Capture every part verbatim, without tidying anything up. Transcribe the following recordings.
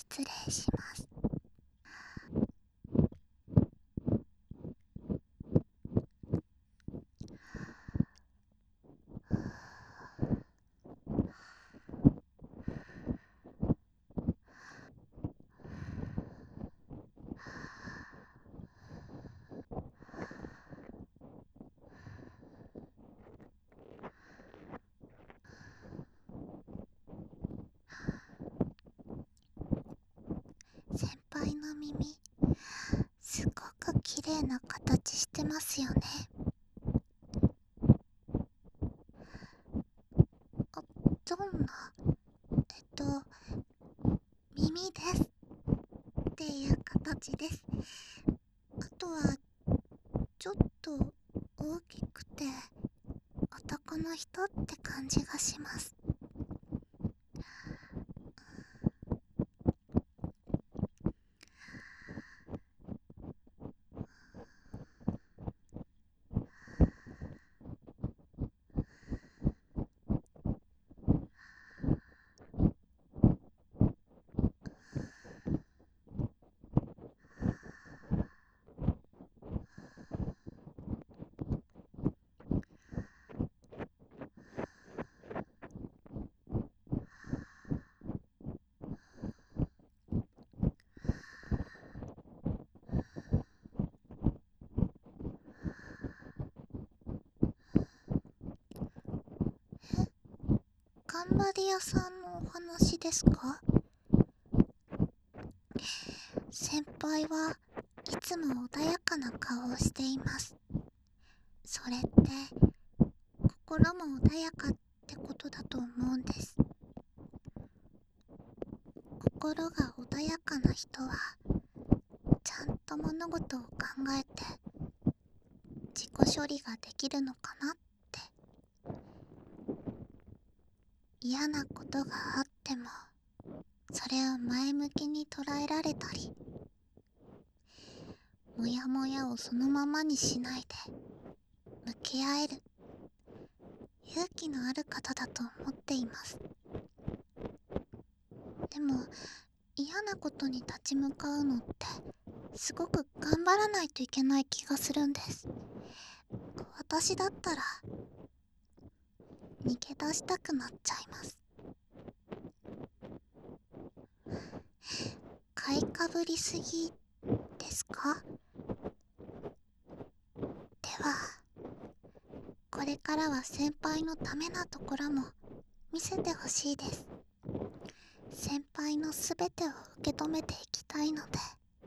失礼します。先輩の耳、すごく綺麗な形してますよね。あ、どんな、えっと、耳ですっていう形です。あとは、ちょっと大きくて男の人って感じがします。頑張り屋さんのお話ですか？先輩はいつも穏やかな顔をしています。それって心も穏やかってことだと思うんです。心が穏やかな人はちゃんと物事を考えて自己処理ができるのかなって。嫌なことがあってもそれを前向きに捉えられたり、モヤモヤをそのままにしないで向き合える勇気のある方だと思っています。でも嫌なことに立ち向かうのってすごく頑張らないといけない気がするんです。私だったら逃げ出したくなっちゃいます。買いかぶりすぎですか？ではこれからは先輩のためなところも見せてほしいです。先輩のすべてを受け止めていきたいので。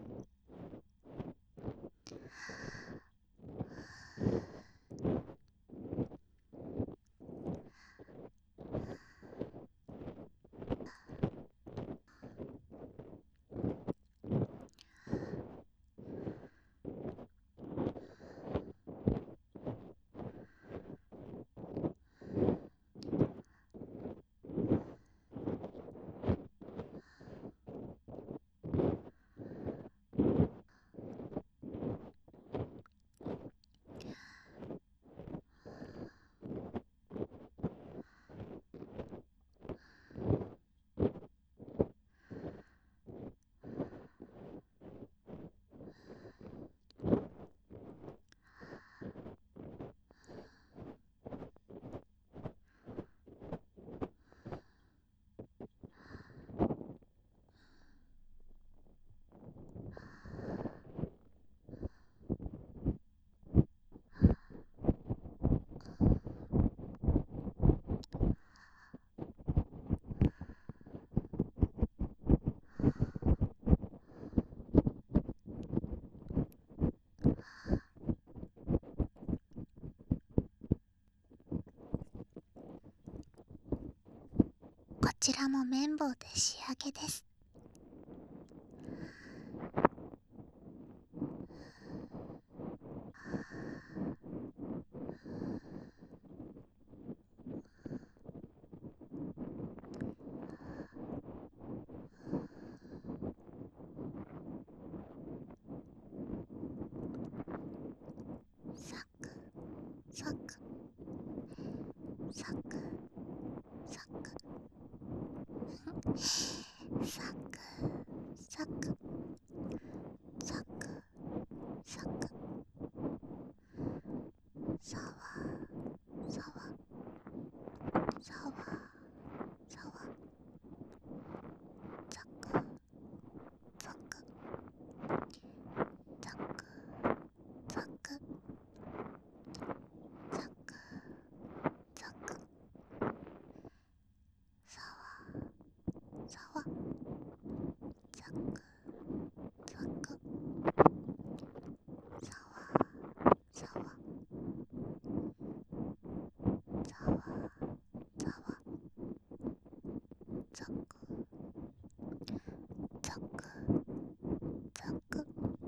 こちらも綿棒で仕上げです。サクサクサクサクサク。 ざわざくざくざわざわざわざわざくざくざく。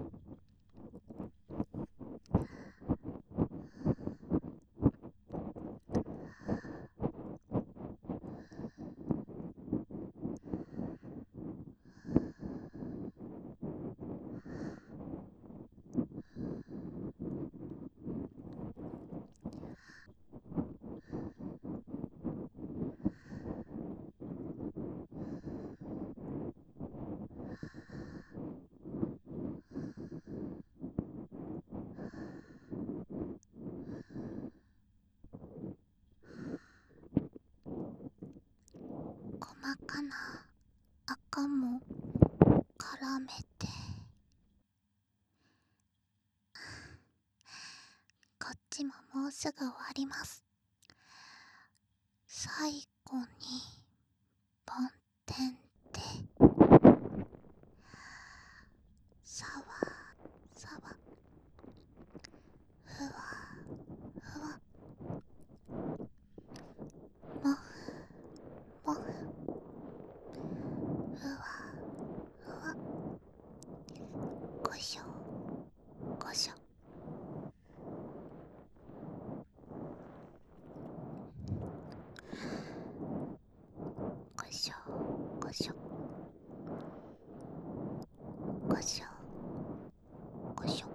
細かな赤も絡めて、こっちももうすぐ終わります。最後に梵天でさわさわふわふわもふもふふわふわごしょごしょごしょごしょごしょごしょ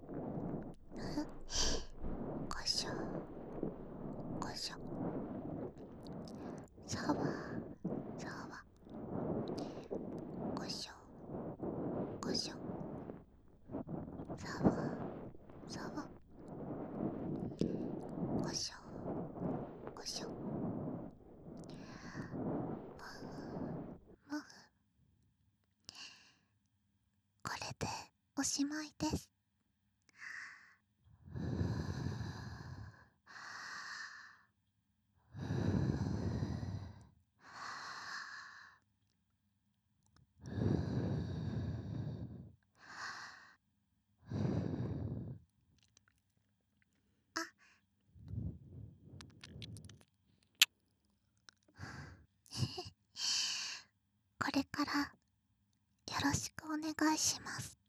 ごしょごしょさわさわごしょごしょさわさわごしょごしょもふもふ。これでおしまいです。あ、これからよろしくお願いします。